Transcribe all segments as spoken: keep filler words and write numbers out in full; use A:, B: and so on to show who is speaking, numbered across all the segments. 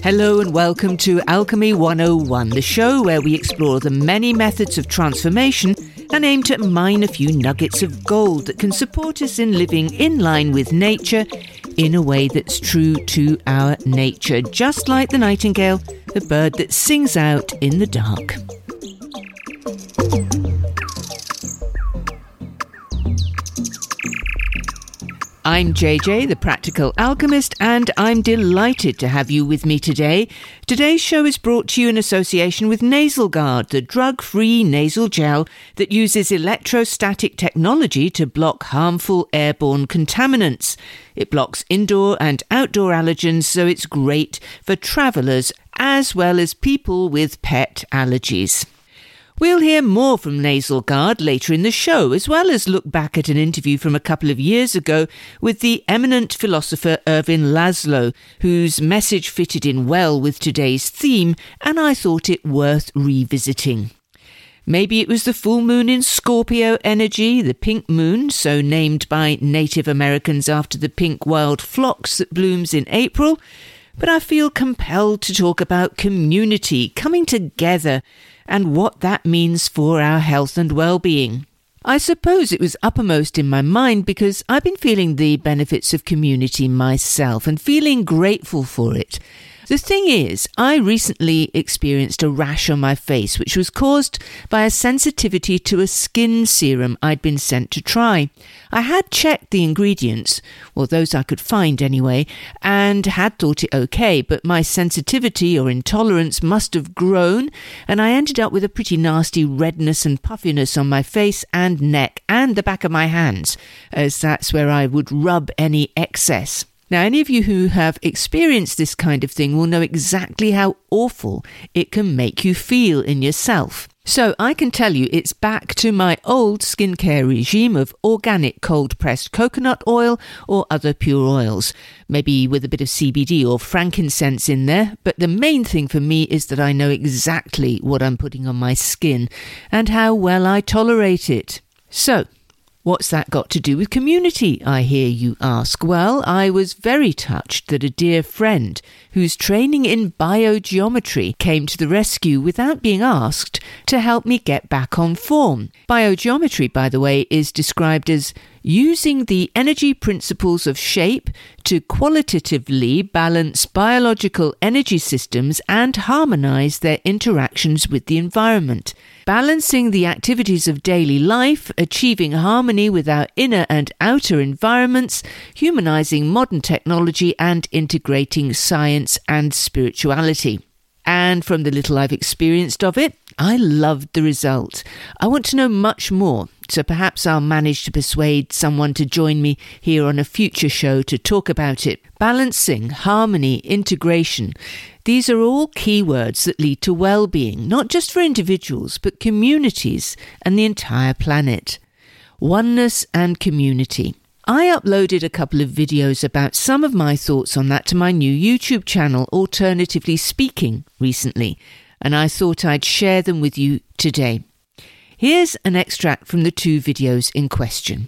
A: Hello and welcome to Alchemy one oh one, the show where we explore the many methods of transformation and aim to mine a few nuggets of gold that can support us in living in line with nature in a way that's true to our nature, just like the nightingale, the bird that sings out in the dark. I'm J J, the Practical Alchemist, and I'm delighted to have you with me today. Today's show is brought to you in association with NasalGuard, the drug-free nasal gel that uses electrostatic technology to block harmful airborne contaminants. It blocks indoor and outdoor allergens, so it's great for travellers as well as people with pet allergies. We'll hear more from NasalGuard later in the show, as well as look back at an interview from a couple of years ago with the eminent philosopher Ervin Laszlo, whose message fitted in well with today's theme, and I thought it worth revisiting. Maybe it was the full moon in Scorpio energy, the pink moon, so named by Native Americans after the pink wild phlox that blooms in April, but I feel compelled to talk about community, coming together, and what that means for our health and well-being. I suppose it was uppermost in my mind because I've been feeling the benefits of community myself and feeling grateful for it. The thing is, I recently experienced a rash on my face which was caused by a sensitivity to a skin serum I'd been sent to try. I had checked the ingredients, well those I could find anyway, and had thought it okay, but my sensitivity or intolerance must have grown and I ended up with a pretty nasty redness and puffiness on my face and neck and the back of my hands, as that's where I would rub any excess. Now, any of you who have experienced this kind of thing will know exactly how awful it can make you feel in yourself. So I can tell you it's back to my old skincare regime of organic cold-pressed coconut oil or other pure oils, maybe with a bit of C B D or frankincense in there. But the main thing for me is that I know exactly what I'm putting on my skin and how well I tolerate it. So, what's that got to do with community, I hear you ask? Well, I was very touched that a dear friend whose training in biogeometry came to the rescue without being asked to help me get back on form. Biogeometry, by the way, is described as using the energy principles of shape to qualitatively balance biological energy systems and harmonize their interactions with the environment. Balancing the activities of daily life, achieving harmony with our inner and outer environments, humanizing modern technology, and integrating science and spirituality. And from the little I've experienced of it, I loved the result. I want to know much more, so perhaps I'll manage to persuade someone to join me here on a future show to talk about it. Balancing, harmony, integration. These are all keywords that lead to well-being, not just for individuals, but communities and the entire planet. Oneness and community. I uploaded a couple of videos about some of my thoughts on that to my new YouTube channel, Alternatively Speaking, recently, and I thought I'd share them with you today. Here's an extract from the two videos in question.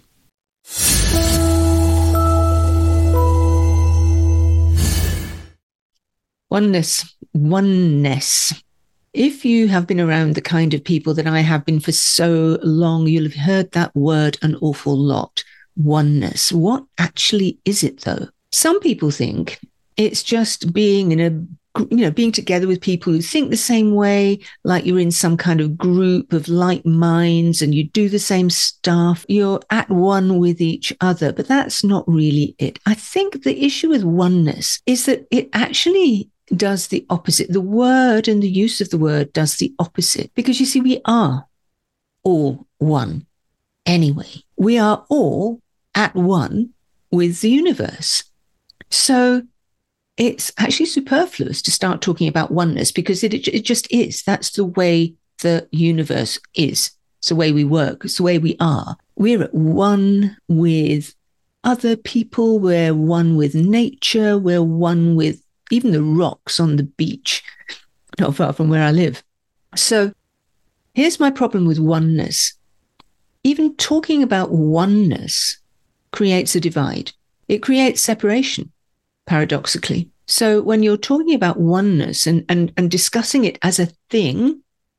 A: Oneness, oneness. If you have been around the kind of people that I have been for so long, you'll have heard that word an awful lot. Oneness. What actually is it, though? Some people think it's just being in a, you know, being together with people who think the same way, like you're in some kind of group of like minds and you do the same stuff. You're at one with each other, but that's not really it. I think the issue with oneness is that it actually does the opposite. The word and the use of the word does the opposite, because you see, we are all one anyway. We are all at one with the universe. So it's actually superfluous to start talking about oneness, because it, it just is. That's the way the universe is. It's the way we work. It's the way we are. We're at one with other people. We're one with nature. We're one with even the rocks on the beach, not far from where I live. So here's my problem with oneness. Even talking about oneness creates a divide. It creates separation, paradoxically. So when you're talking about oneness and, and, and discussing it as a thing,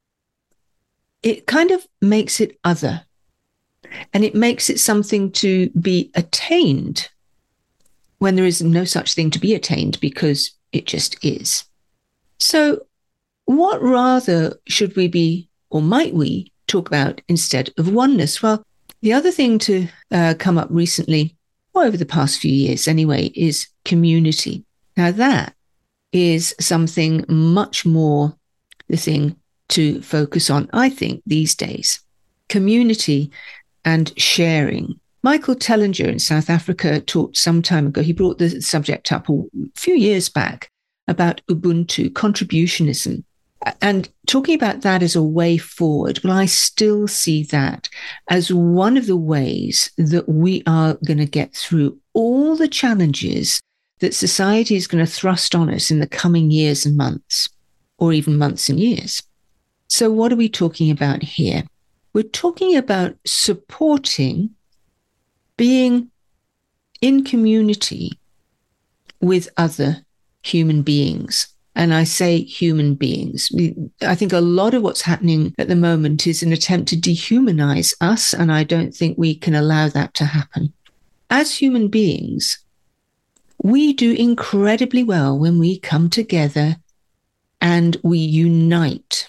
A: it kind of makes it other. And it makes it something to be attained when there is no such thing to be attained, because it just is. So what rather should we be, or might we talk about instead of oneness? Well, the other thing to uh, come up recently, or over the past few years anyway, is community. Now that is something much more the thing to focus on, I think, these days. Community and sharing. Michael Tellinger in South Africa talked some time ago, he brought the subject up a few years back about Ubuntu, contributionism, and talking about that as a way forward. Well, I still see that as one of the ways that we are going to get through all the challenges that society is going to thrust on us in the coming years and months, or even months and years. So what are we talking about here? We're talking about supporting being in community with other human beings. And I say human beings. I think a lot of what's happening at the moment is an attempt to dehumanize us, and I don't think we can allow that to happen. As human beings, we do incredibly well when we come together and we unite.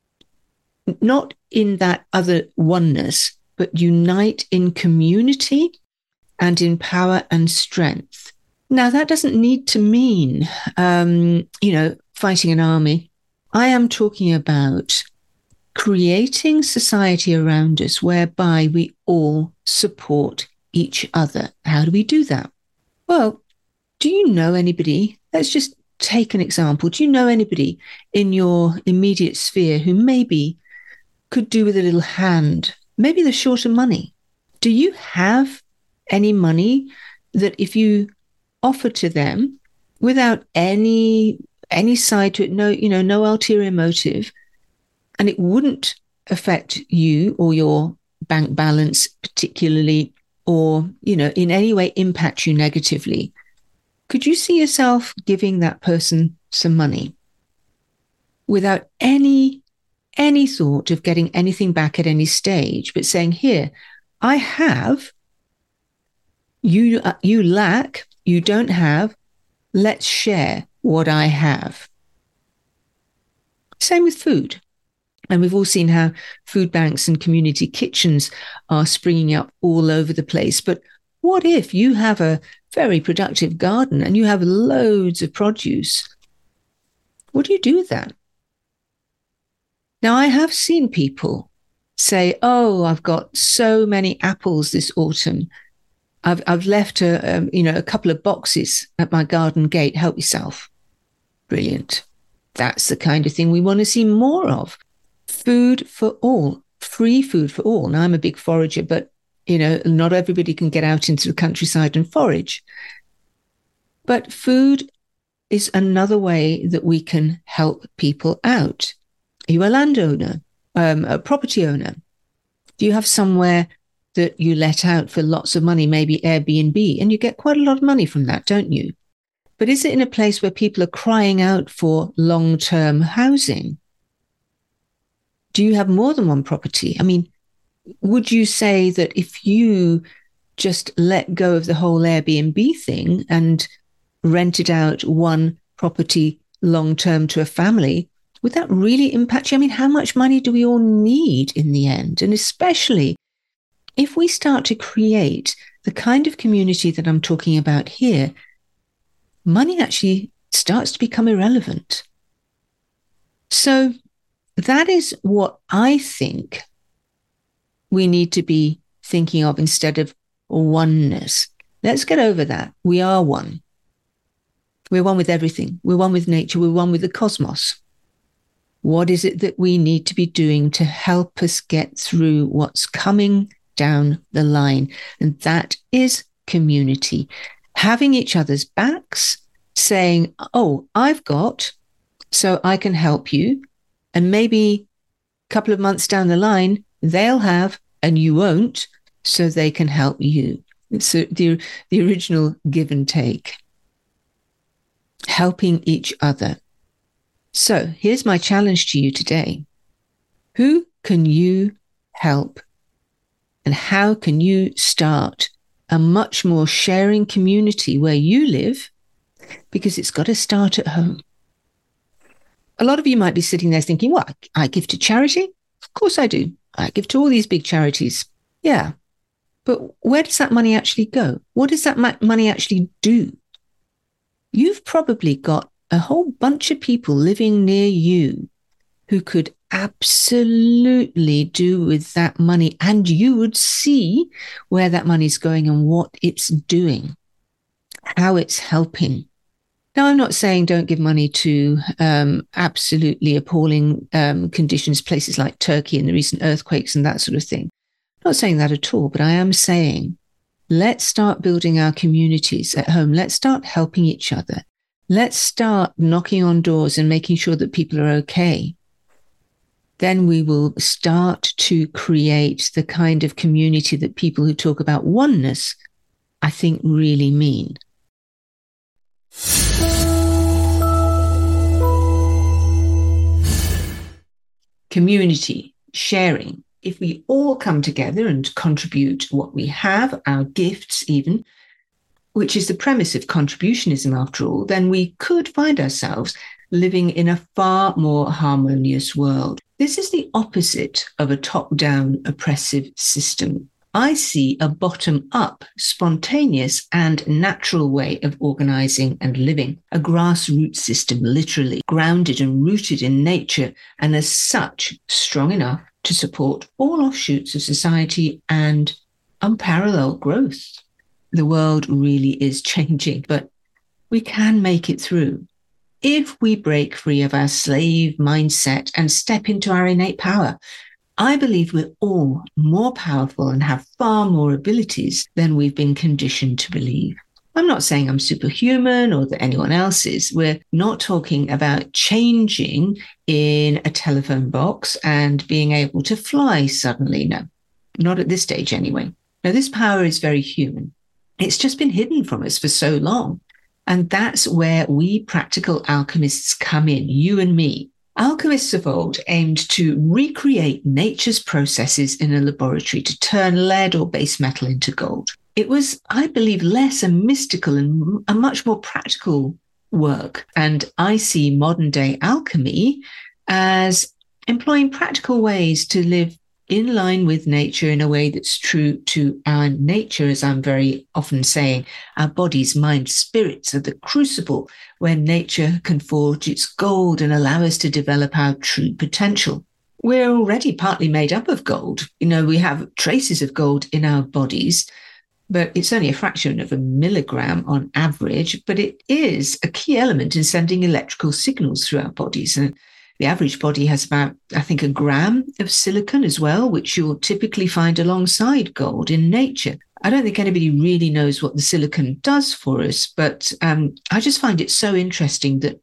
A: Not in that other oneness, but unite in community and in power and strength. Now, that doesn't need to mean, um, you know, fighting an army. I am talking about creating society around us whereby we all support each other. How do we do that? Well, do you know anybody? Let's just take an example. Do you know anybody in your immediate sphere who maybe could do with a little hand? Maybe they're short of money. Do you have any money that if you offer to them without any any side to it, no, you know, no ulterior motive, and it wouldn't affect you or your bank balance particularly, or, you know, in any way impact you negatively, could you see yourself giving that person some money without any any thought of getting anything back at any stage, but saying, here, I have, you, uh, you lack, you don't have, let's share what I have. Same with food. And we've all seen how food banks and community kitchens are springing up all over the place. But what if you have a very productive garden and you have loads of produce? What do you do with that? Now, I have seen people say, oh, I've got so many apples this autumn. I've I've left a, um, you know, a couple of boxes at my garden gate. Help yourself. Brilliant. That's the kind of thing we want to see more of. Food for all, free food for all. Now, I'm a big forager, but, you know, not everybody can get out into the countryside and forage. But food is another way that we can help people out. Are you a landowner, um, a property owner? Do you have somewhere that you let out for lots of money, maybe Airbnb, and you get quite a lot of money from that, don't you? But is it in a place where people are crying out for long-term housing? Do you have more than one property? I mean, would you say that if you just let go of the whole Airbnb thing and rented out one property long-term to a family, would that really impact you? I mean, how much money do we all need in the end? And especially if we start to create the kind of community that I'm talking about here, money actually starts to become irrelevant. So that is what I think we need to be thinking of instead of oneness. Let's get over that. We are one. We're one with everything. We're one with nature. We're one with the cosmos. What is it that we need to be doing to help us get through what's coming down the line? And that is community. Having each other's backs, saying, oh, I've got, so I can help you. And maybe a couple of months down the line, they'll have and you won't, so they can help you. It's the, the original give and take. helping each other. So here's my challenge to you today. Who can you help? And how can you start a much more sharing community where you live? Because it's got to start at home. A lot of you might be sitting there thinking, well, I give to charity. Of course I do. I give to all these big charities. Yeah. But where does that money actually go? What does that ma- money actually do? You've probably got a whole bunch of people living near you who could absolutely do with that money, and you would see where that money's going and what it's doing, how it's helping. Now, I'm not saying don't give money to um, absolutely appalling um, conditions, places like Turkey and the recent earthquakes and that sort of thing. I'm not saying that at all, but I am saying let's start building our communities at home. Let's start helping each other. Let's start knocking on doors and making sure that people are okay. Then we will start to create the kind of community that people who talk about oneness, I think, really mean. Community, sharing. If we all come together and contribute what we have, our gifts even, which is the premise of contributionism after all, then we could find ourselves living in a far more harmonious world. This is the opposite of a top-down oppressive system. I see a bottom-up, spontaneous and natural way of organizing and living, a grassroots system, literally grounded and rooted in nature, and as such strong enough to support all offshoots of society and unparalleled growth. The world really is changing, but we can make it through if we break free of our slave mindset and step into our innate power. I believe we're all more powerful and have far more abilities than we've been conditioned to believe. I'm not saying I'm superhuman or that anyone else is. We're not talking about changing in a telephone box and being able to fly suddenly. No, not at this stage anyway. Now, this power is very human. It's just been hidden from us for so long. And that's where we practical alchemists come in, you and me. Alchemists of old aimed to recreate nature's processes in a laboratory to turn lead or base metal into gold. It was, I believe, less a mystical and a much more practical work. And I see modern day alchemy as employing practical ways to live in line with nature in a way that's true to our nature, as I'm very often saying. Our bodies, minds, spirits are the crucible where nature can forge its gold and allow us to develop our true potential. We're already partly made up of gold. You know, we have traces of gold in our bodies, but it's only a fraction of a milligram on average, but it is a key element in sending electrical signals through our bodies. And the average body has about, I think, a gram of silicon as well, which you'll typically find alongside gold in nature. I don't think anybody really knows what the silicon does for us, but um, I just find it so interesting that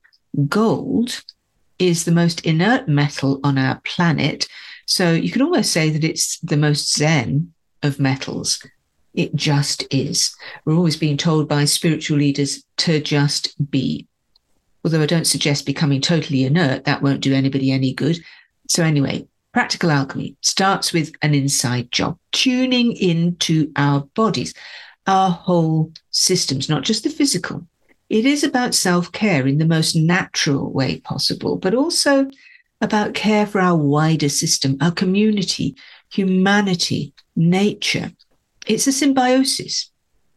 A: gold is the most inert metal on our planet. So you could almost say that it's the most zen of metals. It just is. We're always being told by spiritual leaders to just be. Although I don't suggest becoming totally inert, that won't do anybody any good. So anyway, practical alchemy starts with an inside job, tuning into our bodies, our whole systems, not just the physical. It is about self-care in the most natural way possible, but also about care for our wider system, our community, humanity, nature. It's a symbiosis,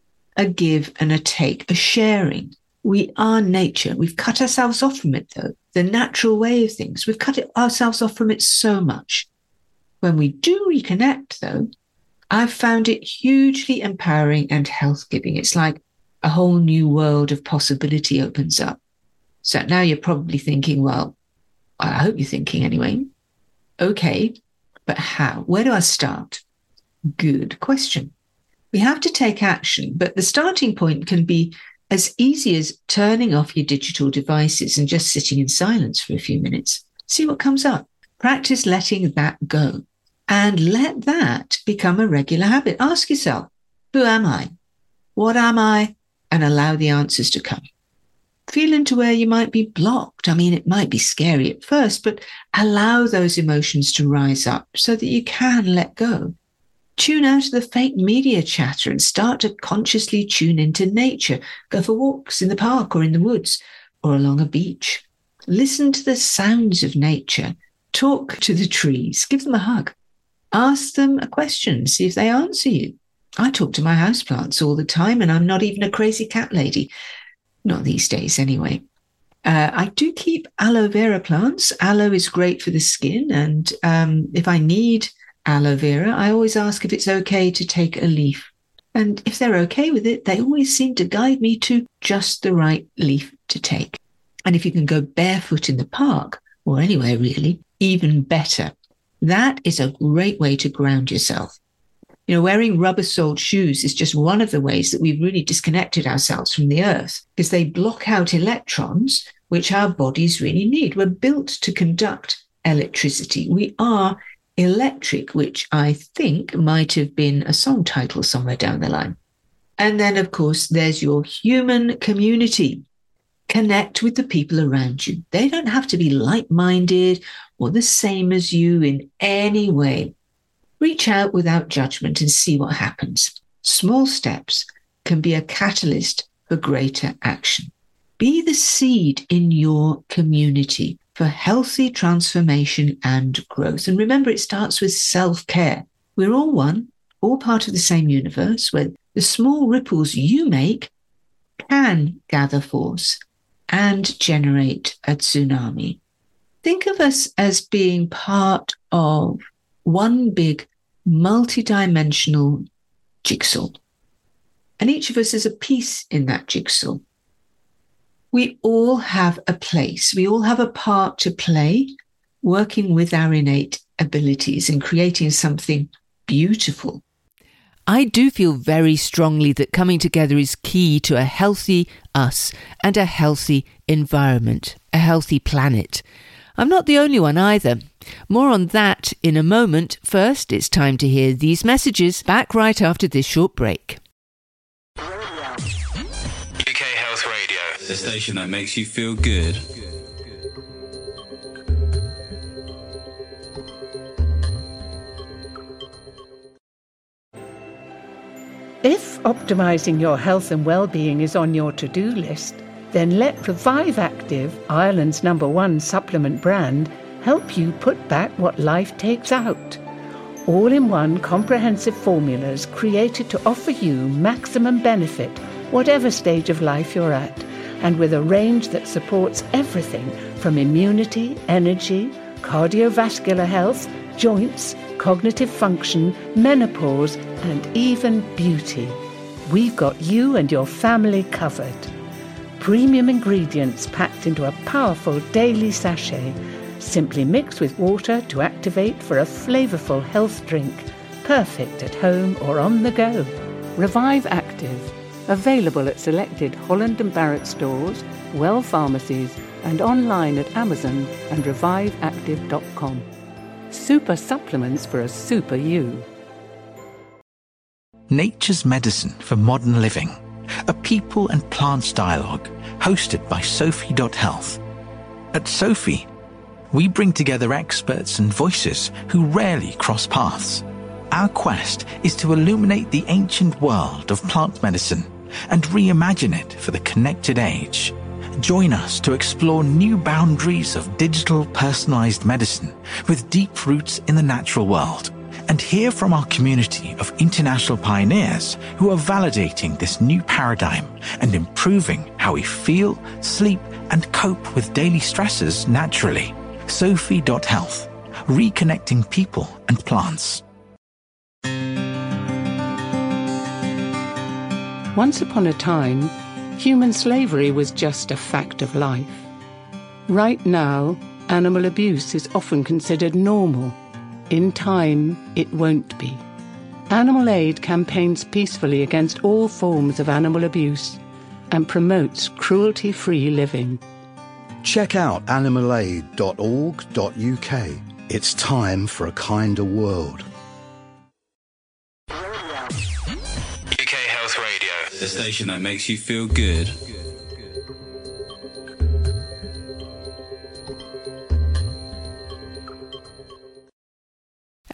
A: a give and a take, a sharing. We are nature. We've cut ourselves off from it, though. The natural way of things. We've cut it, ourselves off from it so much. When we do reconnect, though, I've found it hugely empowering and health-giving. It's like a whole new world of possibility opens up. So now you're probably thinking, well, I hope you're thinking anyway, okay, but how? Where do I start? Good question. We have to take action, but the starting point can be as easy as turning off your digital devices and just sitting in silence for a few minutes. See what comes up. Practice letting that go and let that become a regular habit. Ask yourself, who am I? What am I? And allow the answers to come. Feel into where you might be blocked. I mean, it might be scary at first, but allow those emotions to rise up so that you can let go. Tune out of the fake media chatter and start to consciously tune into nature. Go for walks in the park or in the woods or along a beach. Listen to the sounds of nature. Talk to the trees. Give them a hug. Ask them a question. See if they answer you. I talk to my houseplants all the time, and I'm not even a crazy cat lady. Not these days, anyway. Uh, I do keep aloe vera plants. Aloe is great for the skin, and um, if I need aloe vera, I always ask if it's okay to take a leaf. And if they're okay with it, they always seem to guide me to just the right leaf to take. And if you can go barefoot in the park, or anywhere really, even better. That is a great way to ground yourself. You know, wearing rubber-soled shoes is just one of the ways that we've really disconnected ourselves from the earth, because they block out electrons, which our bodies really need. We're built to conduct electricity. We are electric, which I think might have been a song title somewhere down the line. And then, of course, there's your human community. Connect with the people around you. They don't have to be like-minded or the same as you in any way. Reach out without judgment and see what happens. Small steps can be a catalyst for greater action. Be the seed in your community for healthy transformation and growth. And remember, it starts with self-care. We're all one, all part of the same universe, where the small ripples you make can gather force and generate a tsunami. Think of us as being part of one big multi-dimensional jigsaw. And each of us is a piece in that jigsaw. We all have a place. We all have a part to play, working with our innate abilities and creating something beautiful.
B: I do feel very strongly that coming together is key to a healthy us and a healthy environment, a healthy planet. I'm not the only one either. More on that in a moment. First, it's time to hear these messages. Back right after this short break.
C: U K Health Radio, the station that makes you feel good.
D: If optimising your health and well-being is on your to-do list, then let Revive Active, Ireland's number one supplement brand, help you put back what life takes out. All-in-one comprehensive formulas created to offer you maximum benefit, whatever stage of life you're at, and with a range that supports everything from immunity, energy, cardiovascular health, joints, cognitive function, menopause, and even beauty. We've got you and your family covered. Premium ingredients packed into a powerful daily sachet, simply mix with water to activate for a flavourful health drink, perfect at home or on the go. Revive Active, available at selected Holland and Barrett stores, Well pharmacies, and online at Amazon and revive active dot com. Super supplements for a super you.
E: Nature's Medicine for Modern Living, a people and plants dialogue hosted by Sophie dot health. At Sophie, we bring together experts and voices who rarely cross paths. Our quest is to illuminate the ancient world of plant medicine and reimagine it for the connected age. Join us to explore new boundaries of digital personalized medicine with deep roots in the natural world, and hear from our community of international pioneers who are validating this new paradigm and improving how we feel, sleep, and cope with daily stresses naturally. Sophie dot health, reconnecting people and plants.
D: Once upon a time, human slavery was just a fact of life. Right now, animal abuse is often considered normal. In time, it won't be. Animal Aid campaigns peacefully against all forms of animal abuse and promotes cruelty-free living.
F: Check out animal aid dot org dot U K. It's time for a kinder world.
C: U K Health Radio, the station that makes you feel good.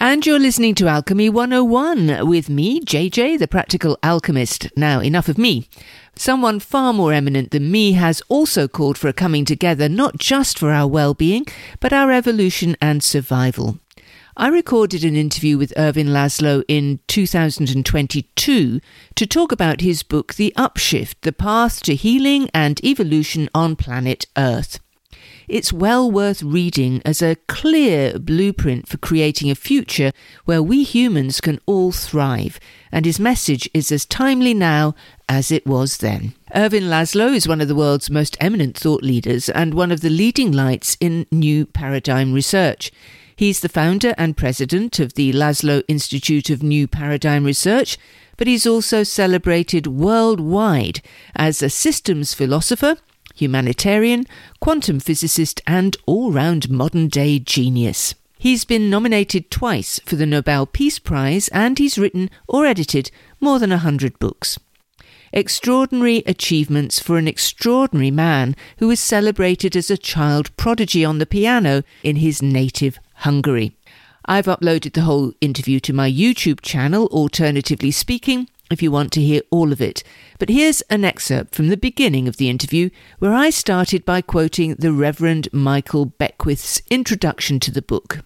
B: And you're listening to Alchemy one oh one with me, J J, the Practical Alchemist. Now, enough of me. Someone far more eminent than me has also called for a coming together, not just for our well-being, but our evolution and survival. I recorded an interview with Ervin Laszlo in two thousand twenty-two to talk about his book, The Upshift, The Path to Healing and Evolution on Planet Earth. It's well worth reading as a clear blueprint for creating a future where we humans can all thrive, and his message is as timely now as it was then. Ervin Laszlo is one of the world's most eminent thought leaders and one of the leading lights in new paradigm research. He's the founder and president of the Laszlo Institute of New Paradigm Research, but he's also celebrated worldwide as a systems philosopher, humanitarian, quantum physicist and all-round modern-day genius. He's been nominated twice for the Nobel Peace Prize and he's written or edited more than a hundred books. Extraordinary achievements for an extraordinary man who was celebrated as a child prodigy on the piano in his native Hungary. I've uploaded the whole interview to my YouTube channel, Alternatively Speaking, if you want to hear all of it. But here's an excerpt from the beginning of the interview where I started by quoting the Reverend Michael Beckwith's introduction to the book.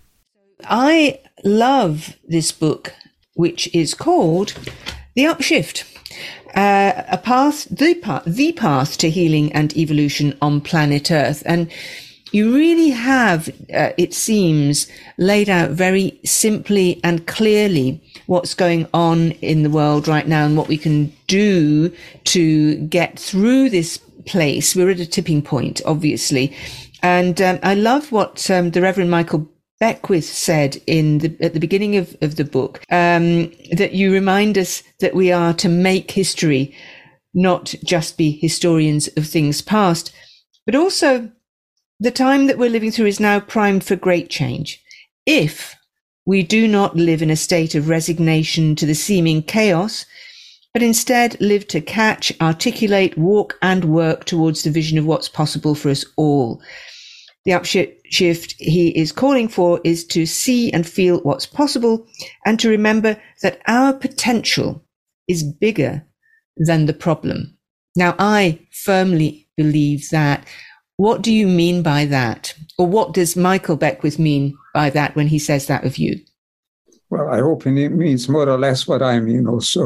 B: I love this book, which is called The Upshift, uh, a path, the path, the path to healing and evolution on planet Earth. And you really have, uh, it seems, laid out very simply and clearly what's going on in the world right now and what we can do to get through this place. We're at a tipping point, obviously. And um, I love what um, the Reverend Michael Beckwith said in the, at the beginning of, of the book, um, that you remind us that we are to make history, not just be historians of things past, but also the time that we're living through is now primed for great change. If we do not live in a state of resignation to the seeming chaos, but instead live to catch, articulate, walk and work towards the vision of what's possible for us all. The upshift he is calling for is to see and feel what's possible and to remember that our potential is bigger than the problem. Now, I firmly believe that. What do you mean by that? Or what does Michael Beckwith mean by that when he says that of you?
G: Well, I hope it means more or less what I mean also.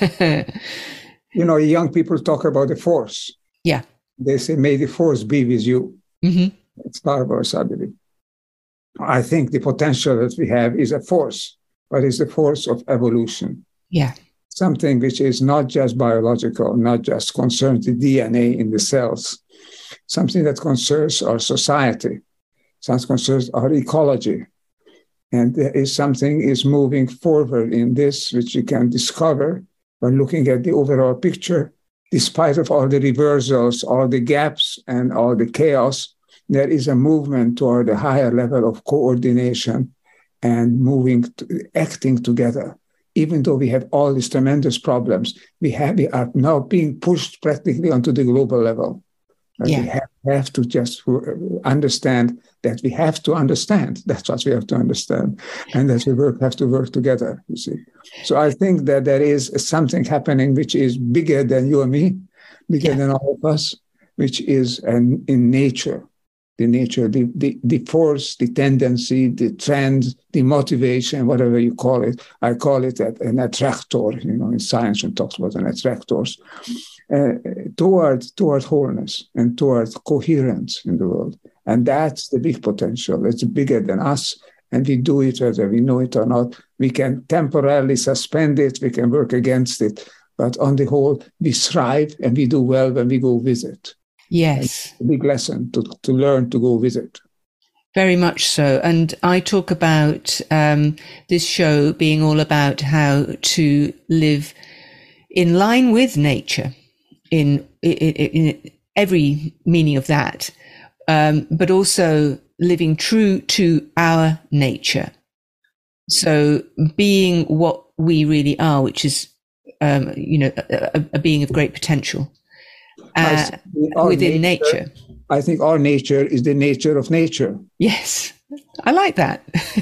G: You know, young people talk about the force.
B: Yeah.
G: They say, may the force be with you.
B: Mm-hmm.
G: It's Star Wars, I believe. I think the potential that we have is a force, but it's the force of evolution.
B: Yeah.
G: Something which is not just biological, not just concerns the D N A in the cells, something that concerns our society, something concerns our ecology. And there is something is moving forward in this, which you can discover by looking at the overall picture. Despite of all the reversals, all the gaps, and all the chaos, there is a movement toward a higher level of coordination and moving, to, acting together. Even though we have all these tremendous problems, we, have, we are now being pushed practically onto the global level. Yeah. We have, have to just understand that we have to understand. That's what we have to understand. And that we work, have to work together, you see. So I think that there is something happening which is bigger than you and me, bigger yeah. than all of us, which is an, in nature. The nature, the, the, the force, the tendency, the trend, the motivation, whatever you call it. I call it an attractor, you know, in science one talks about an attractors, uh, toward, toward wholeness and toward coherence in the world. And that's the big potential. It's bigger than us. And we do it whether we know it or not. We can temporarily suspend it. We can work against it. But on the whole, we thrive and we do well when we go with it.
B: Yes.
G: It's a big lesson to, to learn to go with it.
B: Very much so. And I talk about um, this show being all about how to live in line with nature in, in, in every meaning of that, um, but also living true to our nature. So being what we really are, which is, um, you know, a, a being of great potential. Uh, within nature, nature.
G: I think our nature is the nature of nature.
B: Yes, I like that.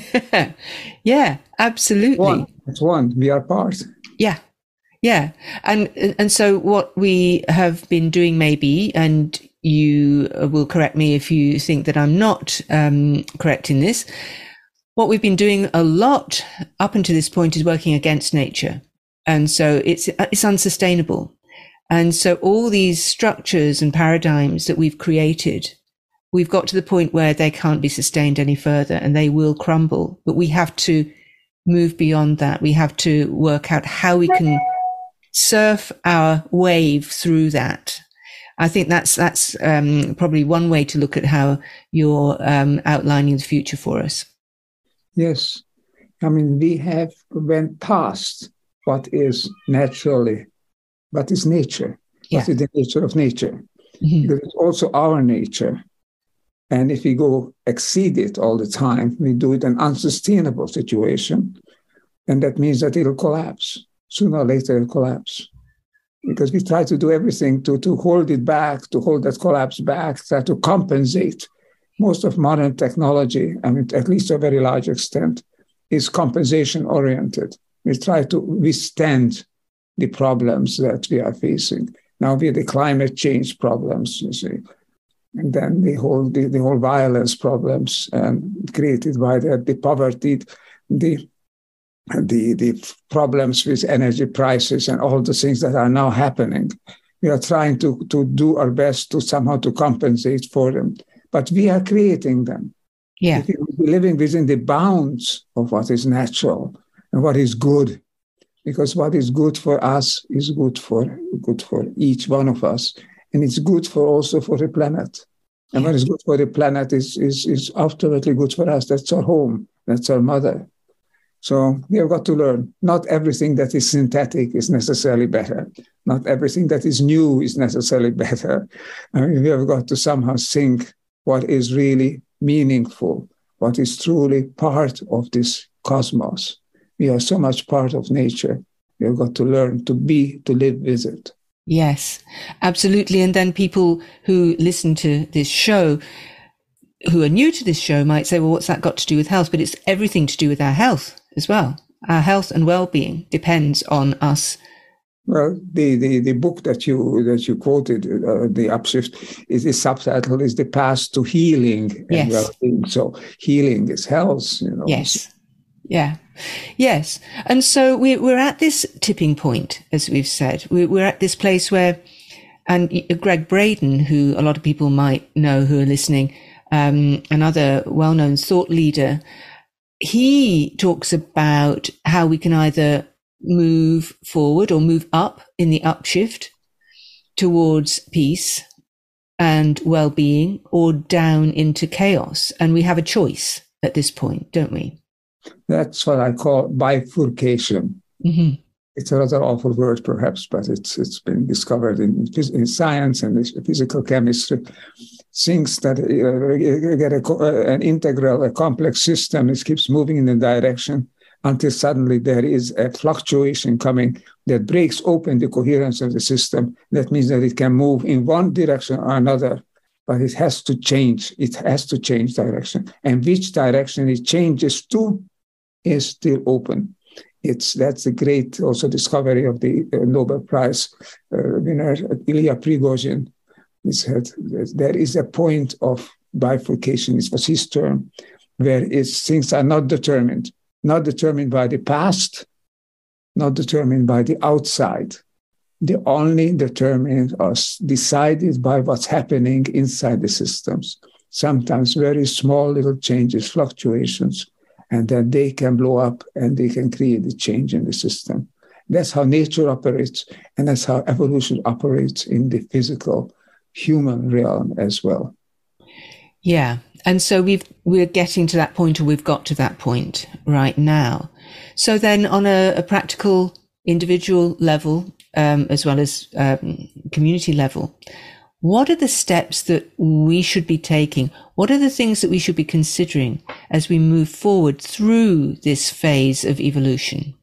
B: Yeah, absolutely.
G: One. It's one. We are part.
B: Yeah. Yeah. And and so what we have been doing maybe, and you will correct me if you think that I'm not um, correct in this, what we've been doing a lot up until this point is working against nature. And so it's it's unsustainable. And so all these structures and paradigms that we've created, we've got to the point where they can't be sustained any further and they will crumble. But we have to move beyond that. We have to work out how we can surf our wave through that. I think that's that's um, probably one way to look at how you're um, outlining the future for us.
G: Yes. I mean, we have went past what is naturally, what is nature,
B: Yeah.
G: what is the nature of nature.
B: Mm-hmm.
G: Because it's also our nature. And if we go exceed it all the time, we do it in an unsustainable situation. And that means that it'll collapse. Sooner or later, it'll collapse. Because we try to do everything to, to hold it back, to hold that collapse back, try to compensate. Most of modern technology, I mean, at least to a very large extent, is compensation-oriented. We try to withstand the problems that we are facing. Now we have the climate change problems, you see. And then the whole the, the whole violence problems um, created by the, the poverty, the, the the problems with energy prices and all the things that are now happening. We are trying to, to do our best to somehow to compensate for them. But we are creating them.
B: Yeah.
G: If we are living within the bounds of what is natural and what is good, because what is good for us is good for good for each one of us. And it's good for also for the planet. And what is good for the planet is, is, is ultimately good for us. That's our home. That's our mother. So we have got to learn. Not everything that is synthetic is necessarily better. Not everything that is new is necessarily better. I mean, we have got to somehow think what is really meaningful, what is truly part of this cosmos. We are so much part of nature. We have got to learn to be, to live with it.
B: Yes, absolutely. And then people who listen to this show, who are new to this show, might say, well, what's that got to do with health? But it's everything to do with our health as well. Our health and well-being depends on us.
G: Well, the, the, the book that you that you quoted, uh, the Upshift, is the subtitle is The Path to Healing and
B: Yes.
G: Well-being. So healing is health, you know.
B: Yes. Yeah. Yes. And so we, we're at this tipping point, as we've said. We, we're at this place where, and Greg Braden, who a lot of people might know who are listening, um, another well-known thought leader, he talks about how we can either move forward or move up in the upshift towards peace and well-being, or down into chaos. And we have a choice at this point, don't we?
G: That's what I call bifurcation.
B: Mm-hmm.
G: It's a rather awful word, perhaps, but it's it's been discovered in, in science and physical chemistry. Things that uh, you get a, an integral, a complex system, it keeps moving in a direction until suddenly there is a fluctuation coming that breaks open the coherence of the system. That means that it can move in one direction or another, but it has to change. It has to change direction. And which direction it changes to is still open. It's that's the great also discovery of the uh, Nobel Prize uh, winner Ilya Prigozhin. He said there is a point of bifurcation. It was his term, where it's, things are not determined, not determined by the past, not determined by the outside. They only determined or decided by what's happening inside the systems. Sometimes very small little changes, fluctuations, and then they can blow up and they can create a change in the system. That's how nature operates, and that's how evolution operates in the physical human realm as well.
B: Yeah. And so we've, we're getting to that point, or we've got to that point right now. So then on a, a practical individual level, um, as well as um, community level, what are the steps that we should be taking? What are the things that we should be considering as we move forward through this phase of evolution?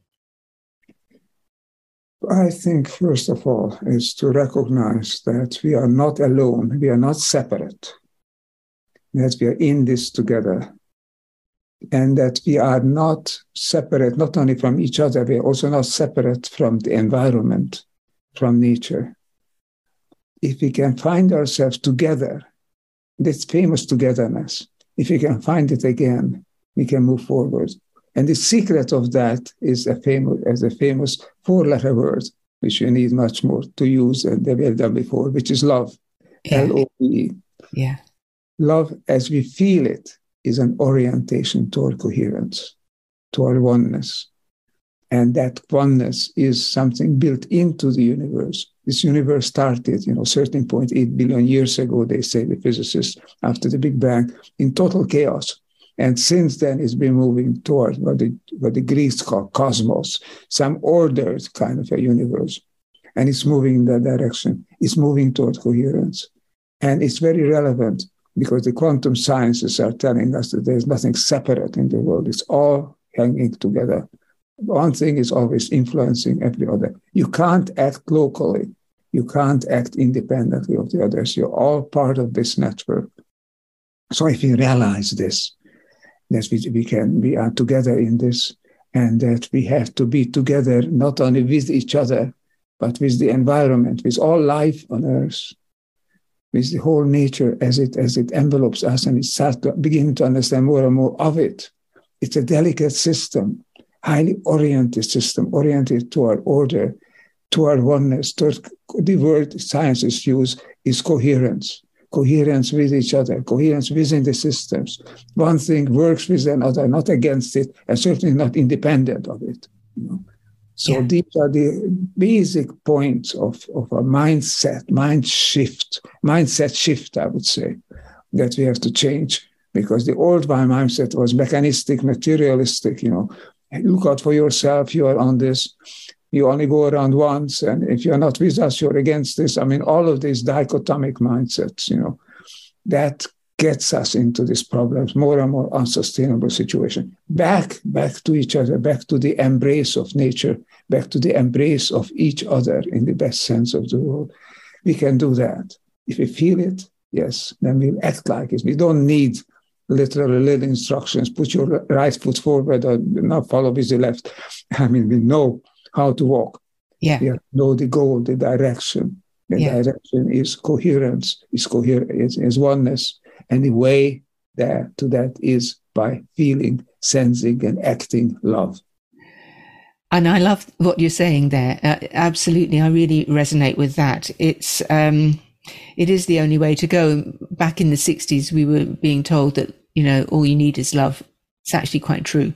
G: I think, first of all, is to recognize that we are not alone. We are not separate. That we are in this together. and that we are not separate, not only from each other, we are also not separate from the environment, from nature. If we can find ourselves together, this famous togetherness, if we can find it again, we can move forward. And the secret of that is a famous, as a famous four-letter word, which you need much more to use than we have done before, which is love,
B: Yeah.
G: L O V E.
B: Yeah.
G: Love, as we feel it, is an orientation toward coherence, toward oneness. And that oneness is something built into the universe. This universe started, you know, thirteen point eight billion years ago, they say, the physicists, after the Big Bang, in total chaos. And since then, it's been moving toward what the, what the Greeks call cosmos, some ordered kind of a universe. And it's moving in that direction. It's moving toward coherence. And it's very relevant because the quantum sciences are telling us that there's nothing separate in the world. It's all hanging together. One thing is always influencing every other. You can't act locally. You can't act independently of the others. You're all part of this network. So if you realize this, that we, we can, we are together in this, and that we have to be together not only with each other, but with the environment, with all life on Earth, with the whole nature as it as it envelopes us, and we start to begin to understand more and more of it. It's a delicate system, highly oriented system, oriented toward order, toward oneness. Toward, the word scientists use is coherence. Coherence with each other, coherence within the systems. One thing works with another, not against it, and certainly not independent of it. You know? So yeah. These are the basic points of, of a mindset, mind shift, mindset shift, I would say, that we have to change, because the old mindset was mechanistic, materialistic, you know, look out for yourself, you are on this. You only go around once, and if you're not with us, you're against this. I mean, all of these dichotomic mindsets, you know, that gets us into these problems, more and more unsustainable situation. Back, back to each other, back to the embrace of nature, back to the embrace of each other in the best sense of the word. We can do that. If we feel it, yes, then we'll act like it. We don't need literally little instructions, put your right foot forward or not follow with the left. I mean, we know how to walk.
B: Yeah.
G: We know the goal, the direction. The yeah. direction is coherence, is coherence, is oneness. And the way there to that is by feeling, sensing, and acting love.
B: And I love what you're saying there. Uh, absolutely. I really resonate with that. It's, um, it is the only way to go. Back in the sixties, we were being told that, you know, all you need is love. It's actually quite true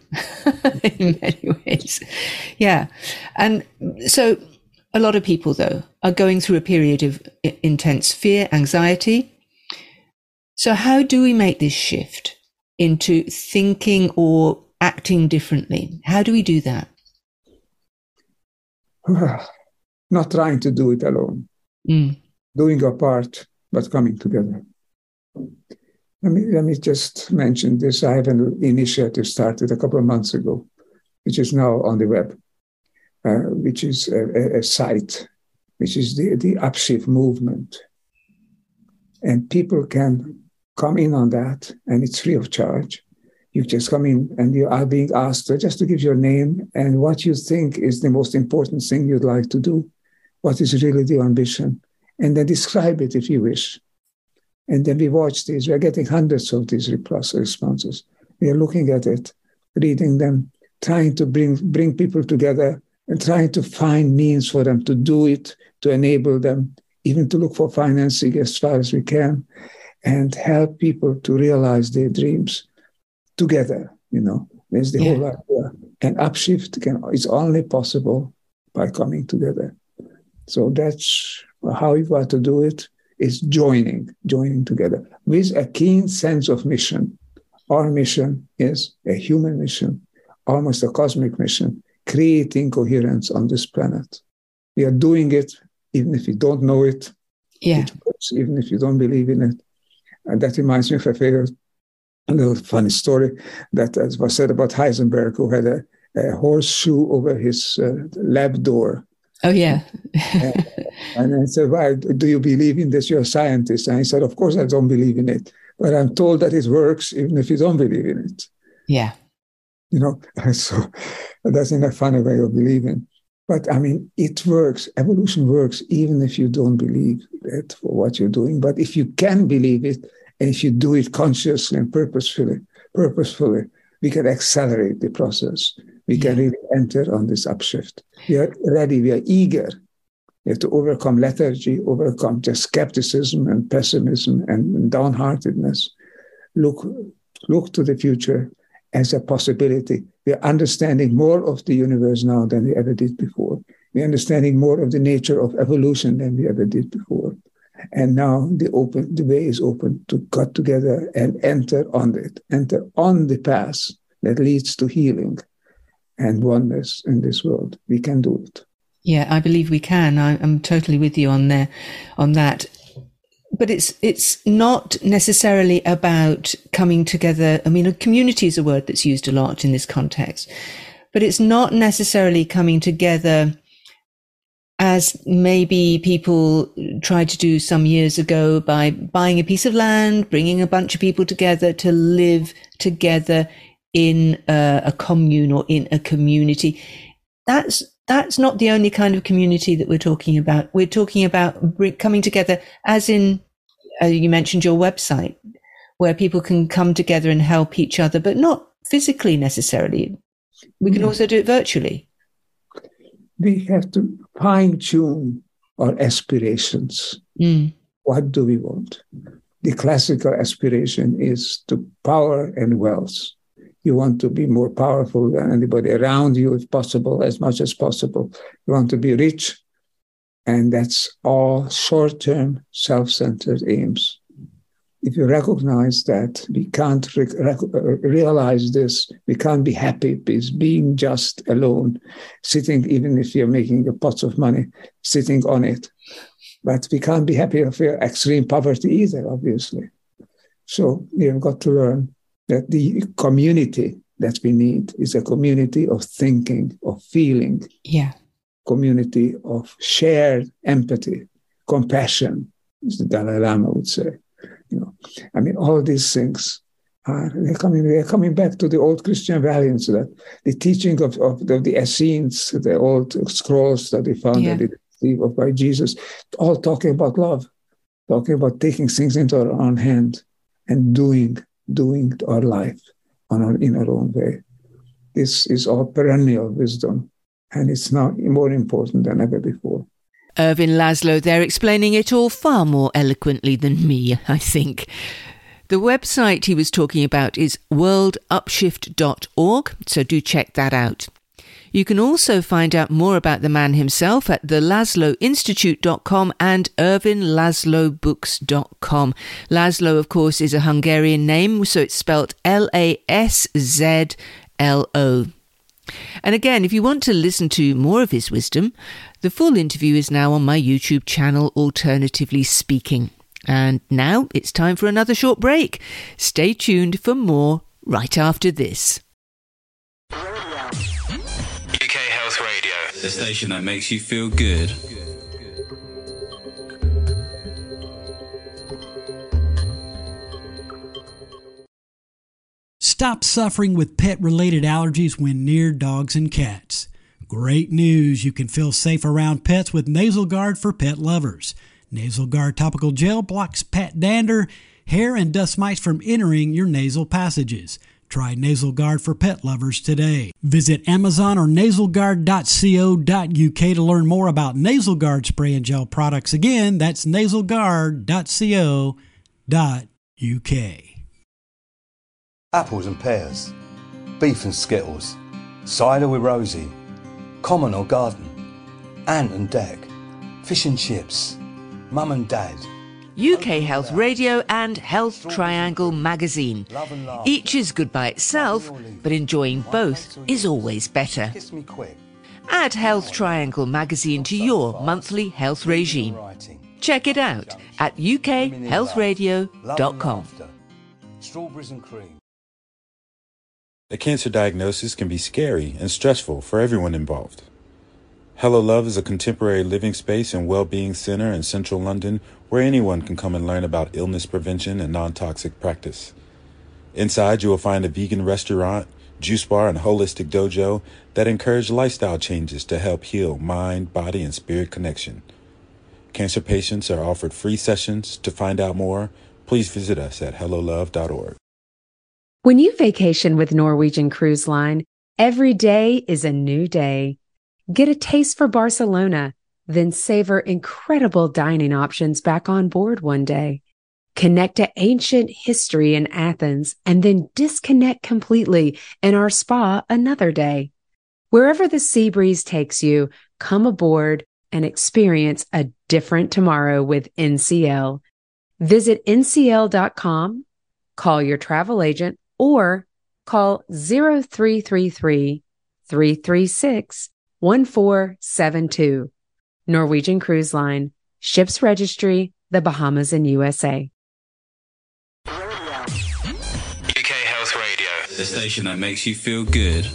B: in many ways. Yeah. And so a lot of people, though, are going through a period of intense fear, anxiety. So how do we make this shift into thinking or acting differently? How do we do that?
G: Not trying to do it alone.
B: Mm.
G: Doing our part, but coming together. Let me, let me just mention this. I have an initiative started a couple of months ago, which is now on the web, uh, which is a, a site, which is the, the Upshift movement. And people can come in on that, and it's free of charge. You just come in and you are being asked just to give your name and what you think is the most important thing you'd like to do, what is really the ambition, and then describe it if you wish. And then we watch these. We're getting hundreds of these responses. We are looking at it, reading them, trying to bring, bring people together and trying to find means for them to do it, to enable them, even to look for financing as far as we can, and help people to realize their dreams together. You know, there's the yeah. whole idea. And Upshift can, is only possible by coming together. So that's how you got to do it. Is joining, joining together with a keen sense of mission. Our mission is a human mission, almost a cosmic mission, creating coherence on this planet. We are doing it, even if you don't know it.
B: Yeah.
G: It works, even if you don't believe in it. And that reminds me of a favorite, a little funny story that was said about Heisenberg, who had a, a horseshoe over his uh, lab door.
B: Oh, yeah.
G: and, and I said, why do you believe in this? You're a scientist. And he said, of course I don't believe in it, but I'm told that it works even if you don't believe in it.
B: Yeah.
G: You know, so that's in a funny way of believing. But I mean, it works. Evolution works even if you don't believe it for what you're doing. But if you can believe it, and if you do it consciously and purposefully, purposefully, we can accelerate the process. We can
B: Yeah.
G: really enter on this upshift. We are ready. We are eager. We have to overcome lethargy, overcome just skepticism and pessimism and downheartedness. Look, look to the future as a possibility. We are understanding more of the universe now than we ever did before. We're understanding more of the nature of evolution than we ever did before. And now the open, the way is open to cut together and enter on it, enter on the path that leads to healing and oneness in this world. We can do it.
B: Yeah, I believe we can. I, I'm totally with you on there, on that. But it's it's not necessarily about coming together. I mean, a community is a word that's used a lot in this context, but it's not necessarily coming together as maybe people tried to do some years ago by buying a piece of land, bringing a bunch of people together to live together in a, a commune or in a community. That's That's not the only kind of community that we're talking about. We're talking about coming together, as in, uh, you mentioned your website, where people can come together and help each other, but not physically necessarily. We can mm. also do it virtually.
G: We have to fine-tune our aspirations.
B: Mm.
G: What do we want? The classical aspiration is to power and wealth. You want to be more powerful than anybody around you, if possible, as much as possible. You want to be rich. And that's all short-term, self-centered aims. If you recognize that we can't re- rec- realize this, we can't be happy with being just alone, sitting, even if you're making a pot of money, sitting on it. But we can't be happy if we're extreme poverty either, obviously. So we have got to learn that the community that we need is a community of thinking, of feeling,
B: yeah,
G: community of shared empathy, compassion, as the Dalai Lama would say. You know, I mean, all these things are they're coming. They're coming back to the old Christian values. That the teaching of, of the, the Essenes, the old scrolls that they found yeah. that they received of by Jesus, all talking about love, talking about taking things into our own hand and doing. doing our life on our, in our own way. This is all perennial wisdom, and it's now more important than ever before.
B: Ervin Laszlo there, explaining it all far more eloquently than me, I think. The website he was talking about is world upshift dot org, so do check that out. You can also find out more about the man himself at the laszlo institute dot com and ervin laszlo books dot com. Laszlo, of course, is a Hungarian name, so it's spelt L A S Z L O. And again, if you want to listen to more of his wisdom, the full interview is now on my YouTube channel, Alternatively Speaking. And now it's time for another short break. Stay tuned for more right after this.
C: U K Health Radio, the station that makes you feel good.
H: Stop suffering with pet-related allergies when near dogs and cats. Great news! You can feel safe around pets with Nasal Guard for pet lovers. Nasal Guard topical gel blocks pet dander, hair, and dust mites from entering your nasal passages. Try Nasal Guard for pet lovers today. Visit Amazon or nasal guard dot co dot uk to learn more about Nasal Guard spray and gel products. Again, that's nasal guard dot co dot uk.
I: Apples and pears, beef and skittles, cider with Rosie, common or garden, ant and deck, fish and chips, mum and dad.
B: U K Health Radio and Health Triangle magazine. Each is good by itself, but enjoying both is always better. Add Health Triangle magazine to your monthly health regime. Check it out at u k health radio dot com.
I: Strawberries and cream.
J: A cancer diagnosis can be scary and stressful for everyone involved. Hello Love is a contemporary living space and well-being center in central London where anyone can come and learn about illness prevention and non-toxic practice. Inside, you will find a vegan restaurant, juice bar, and holistic dojo that encourage lifestyle changes to help heal mind, body, and spirit connection. Cancer patients are offered free sessions. To find out more, please visit us at hello love dot org.
K: When you vacation with Norwegian Cruise Line, every day is a new day. Get a taste for Barcelona, then savor incredible dining options back on board one day. Connect to ancient history in Athens and then disconnect completely in our spa another day. Wherever the sea breeze takes you, come aboard and experience a different tomorrow with N C L. Visit N C L dot com, call your travel agent, or call zero three three three, three three six, one four seven two. Norwegian Cruise Line, Ships Registry, the Bahamas and U S A.
C: U K Health Radio, the station that makes you feel good.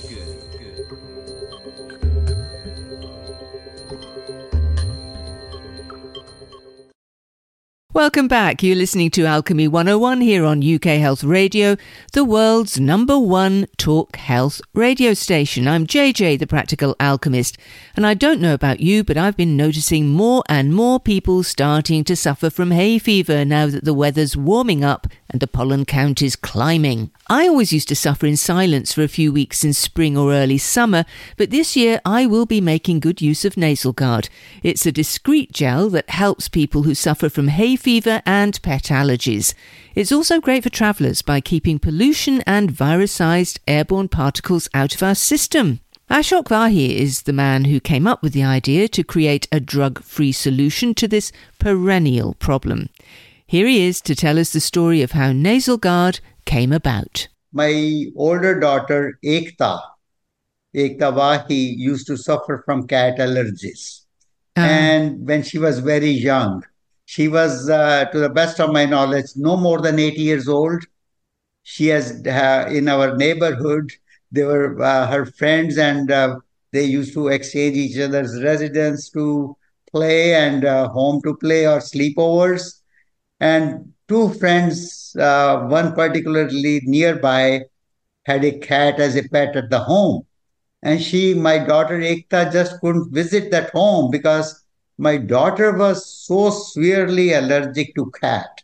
B: Welcome back. You're listening to Alchemy one oh one here on U K Health Radio, the world's number one talk health radio station. I'm J J, the Practical Alchemist, and I don't know about you, but I've been noticing more and more people starting to suffer from hay fever now that the weather's warming up and the pollen count is climbing. I always used to suffer in silence for a few weeks in spring or early summer, but this year I will be making good use of Nasal Guard. It's a discreet gel that helps people who suffer from hay fever and pet allergies. It's also great for travellers by keeping pollution and virus-sized airborne particles out of our system. Ashok Vahi is the man who came up with the idea to create a drug-free solution to this perennial problem. Here he is to tell us the story of how Nasal Guard came about.
L: My older daughter, Ekta, Ekta Vahi, used to suffer from cat allergies. Uh. And when she was very young, she was, uh, to the best of my knowledge, no more than eight years old. She has, uh, in our neighborhood, they were uh, her friends, and uh, they used to exchange each other's residence to play and uh, home to play or sleepovers. And two friends, uh, one particularly nearby, had a cat as a pet at the home. And she, my daughter Ekta, just couldn't visit that home because my daughter was so severely allergic to cat.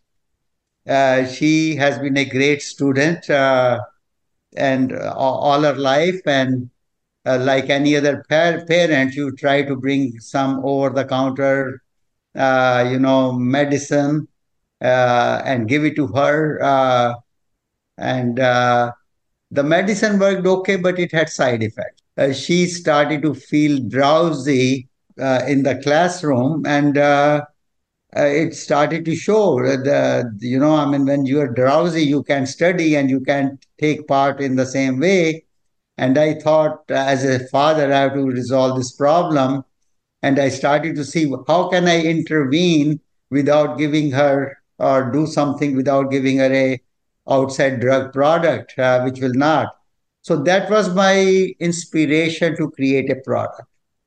L: Uh, she has been a great student uh, and uh, all her life. And uh, like any other par- parent, you try to bring some over-the-counter, uh, you know, medicine uh, and give it to her. Uh, and uh, the medicine worked okay, but it had side effects. Uh, she started to feel drowsy uh, in the classroom, and uh, uh, it started to show. The, you know, I mean, when you are drowsy, you can study and you can take part in the same way. And I thought, uh, as a father, I have to resolve this problem. And I started to see how can I intervene without giving her, or do something without giving her a outside drug product, uh, which will not. So that was my inspiration to create a product.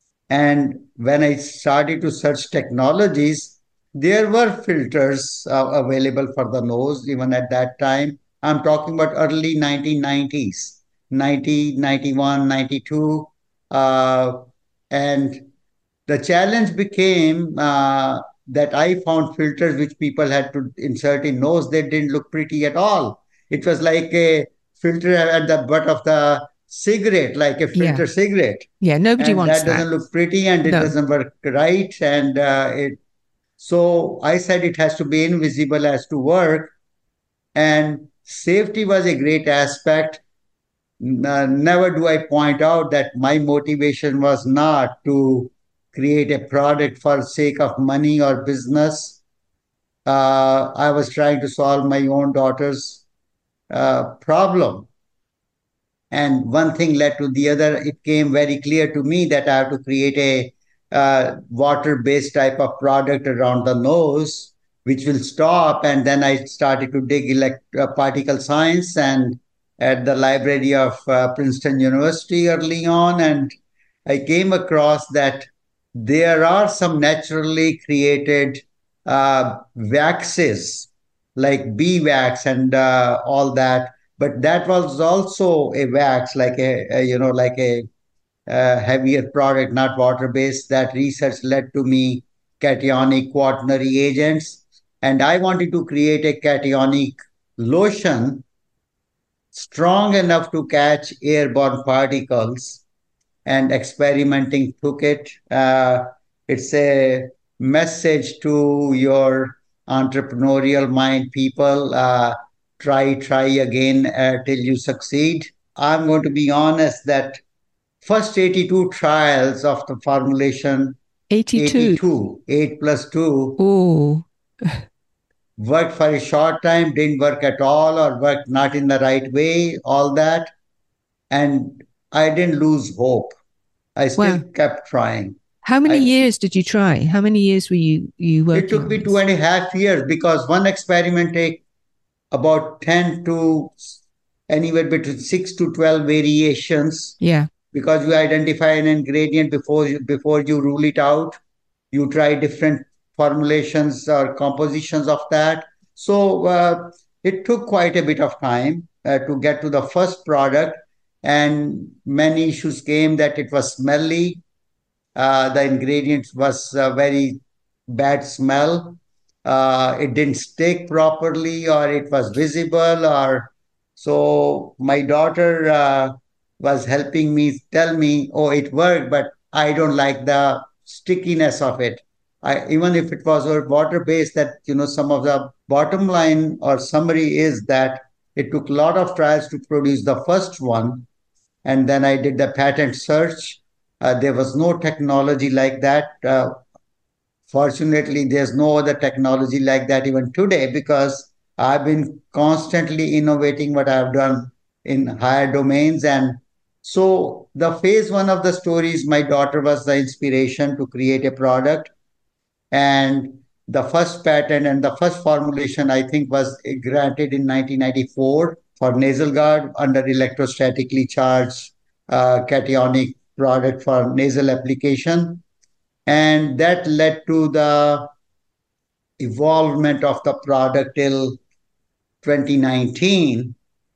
L: And when I started to search technologies, there were filters uh, available for the nose, even at that time. I'm talking about early nineteen nineties, ninety, ninety-one, ninety-two. Uh, and the challenge became uh, that I found filters which people had to insert in nose. They didn't look pretty at all. It was like a filter at the butt of the cigarette, like a filter yeah. cigarette.
B: Yeah, nobody
L: and
B: wants
L: that.
B: that.
L: doesn't look pretty, and it no. doesn't work right. And uh, it. So I said it has to be invisible as to work. And safety was a great aspect. Uh, never do I point out that my motivation was not to create a product for the sake of money or business. Uh, I was trying to solve my own daughter's uh, problem. And one thing led to the other. It came very clear to me that I have to create a uh, water-based type of product around the nose, which will stop. And then I started to dig elect- uh, particle science and at the library of uh, Princeton University early on. And I came across that there are some naturally created uh, waxes like bee wax and uh, all that, but that was also a wax, like a, a you know, like a uh, heavier product, not water-based. That research led to me cationic quaternary agents, and I wanted to create a cationic lotion strong enough to catch airborne particles, and experimenting took it. Uh, it's a message to your entrepreneurial mind, people. Uh, try, try again uh, till you succeed. I'm going to be honest that first eighty-two trials of the formulation,
B: eighty-two,
L: eighty-two eight plus two,
B: oh.
L: worked for a short time, didn't work at all, or worked not in the right way, all that. And I didn't lose hope. I still wow. kept trying.
B: How many
L: I,
B: years did you try? How many years were you, you working
L: It took me two and a half years because one experiment take about ten to anywhere between six to twelve variations.
B: Yeah.
L: Because you identify an ingredient before you, before you rule it out. You try different formulations or compositions of that. So uh, it took quite a bit of time uh, to get to the first product. And many issues came that it was smelly. Uh, the ingredient was uh, very bad smell. Uh, it didn't stick properly, or it was visible. Or so my daughter uh, was helping me tell me, oh, it worked, but I don't like the stickiness of it. I, even if it was water-based, that, you know, some of the bottom line or summary is that it took a lot of trials to produce the first one. And then I did the patent search. Uh, there was no technology like that. Uh, fortunately, there's no other technology like that even today, because I've been constantly innovating what I've done in higher domains. And so the phase one of the story is my daughter was the inspiration to create a product. And the first patent and the first formulation, I think, was granted in nineteen ninety-four for nasal guard under electrostatically charged uh, cationic product for nasal application. And that led to the evolvement of the product till twenty nineteen,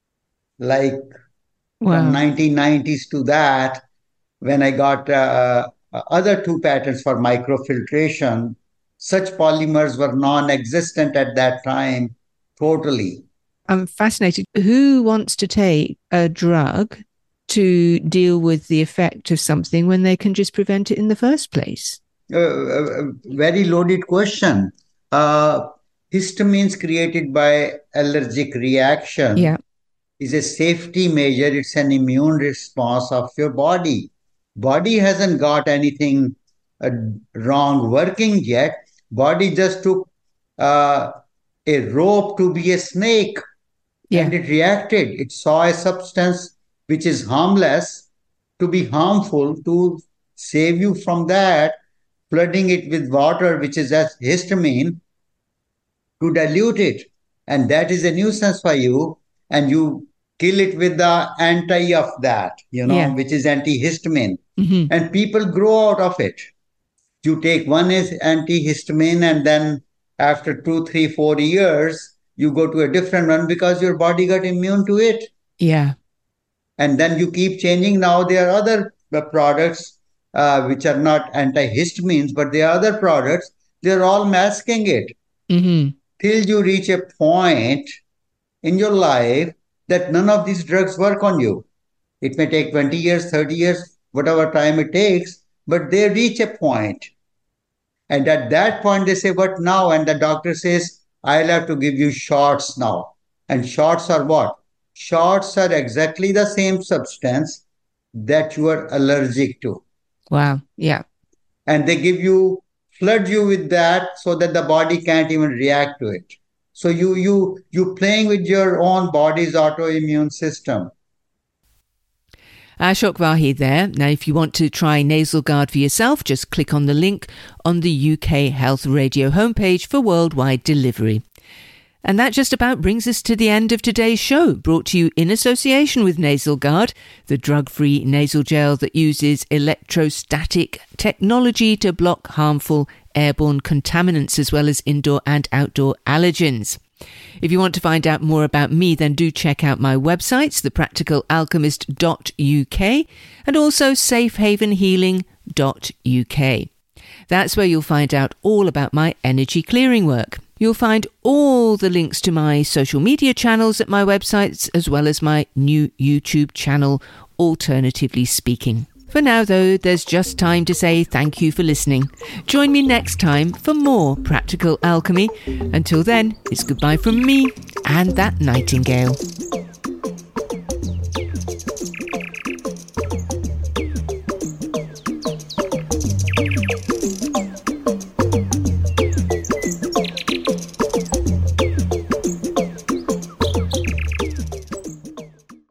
L: like wow. from nineteen nineties to that, when I got uh, other two patents for microfiltration. Such polymers were non-existent at that time, totally.
B: I'm fascinated. Who wants to take a drug to deal with the effect of something when they can just prevent it in the first place?
L: Uh, a very loaded question. Uh, histamines created by allergic reaction
B: yeah.
L: is a safety measure. It's an immune response of your body. Body hasn't got anything uh, wrong working yet. Body just took uh, a rope to be a snake, yeah. and it reacted. It saw a substance which is harmless to be harmful, to save you from that, flooding it with water, which is as histamine, to dilute it. And that is a nuisance for you. And you kill it with the anti of that, you know, yeah. which is antihistamine. Mm-hmm. And people grow out of it. You take one is antihistamine, and then after two, three, four years, you go to a different one because your body got immune to it.
B: Yeah.
L: And then you keep changing. Now there are other products uh, which are not antihistamines, but there are other products. They're all masking it.
B: Mm-hmm.
L: Till you reach a point in your life that none of these drugs work on you. It may take twenty years, thirty years, whatever time it takes, but they reach a point. And at that point, they say, what now? And the doctor says, I'll have to give you shots now. And shots are what? Shots are exactly the same substance that you are allergic to.
B: Wow. Yeah.
L: And they give you, flood you with that so that the body can't even react to it. So you, you, you playing with your own body's autoimmune system.
B: Ashok Vahi there. Now, if you want to try Nasal Guard for yourself, just click on the link on the U K Health Radio homepage for worldwide delivery. And that just about brings us to the end of today's show, brought to you in association with Nasal Guard, the drug-free nasal gel that uses electrostatic technology to block harmful airborne contaminants as well as indoor and outdoor allergens. If you want to find out more about me, then do check out my websites, the practical alchemist dot U K and also safe haven healing dot U K. That's where you'll find out all about my energy clearing work. You'll find all the links to my social media channels at my websites, as well as my new YouTube channel, Alternatively Speaking. For now, though, there's just time to say thank you for listening. Join me next time for more Practical Alchemy. Until then, it's goodbye from me and that nightingale.